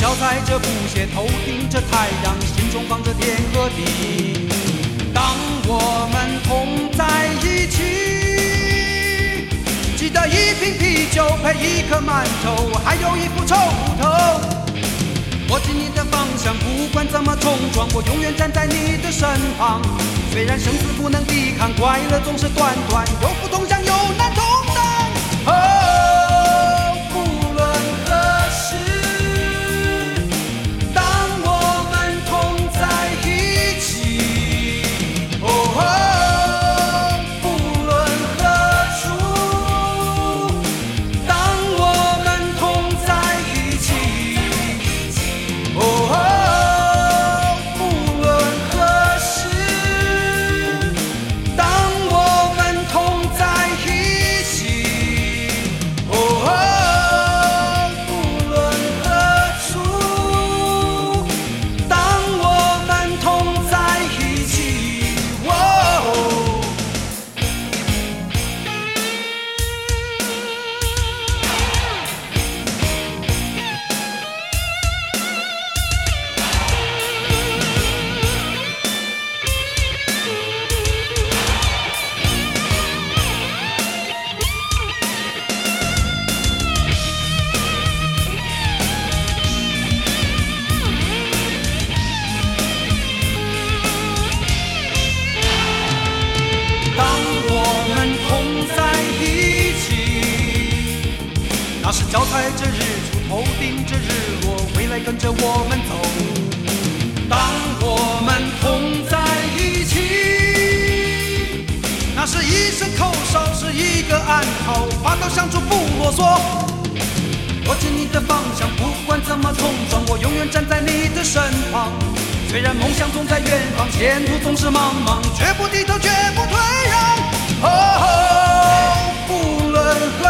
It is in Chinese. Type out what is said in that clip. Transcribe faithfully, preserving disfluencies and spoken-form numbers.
脚踩着布鞋，头顶着太阳，心中放着天和地。当我们同在一起，记得一瓶啤酒配一颗馒头，还有一副臭骨头。握紧你的方向，不管怎么冲撞，我永远站在你的身旁。虽然生死不能抵抗，快乐总是短短，有福同享，有难同当。哦，不论何时，当我们同在一起。哦，不论何处，当我们同在一起。哦，不论何时，当我们同在一起。哦，不论何处，当我们同在一起。哦。当我们同在一起，那是脚踩着日出，头顶着日落，未来跟着我们走。当我们同在一起，那是一声口哨，是一个暗号，把刀相助不啰嗦。握紧你的方向，不管怎么冲撞，我永远站在你的身旁。虽然梦想总在远方，前途总是茫茫，绝不低头，绝不退让。哦，不论何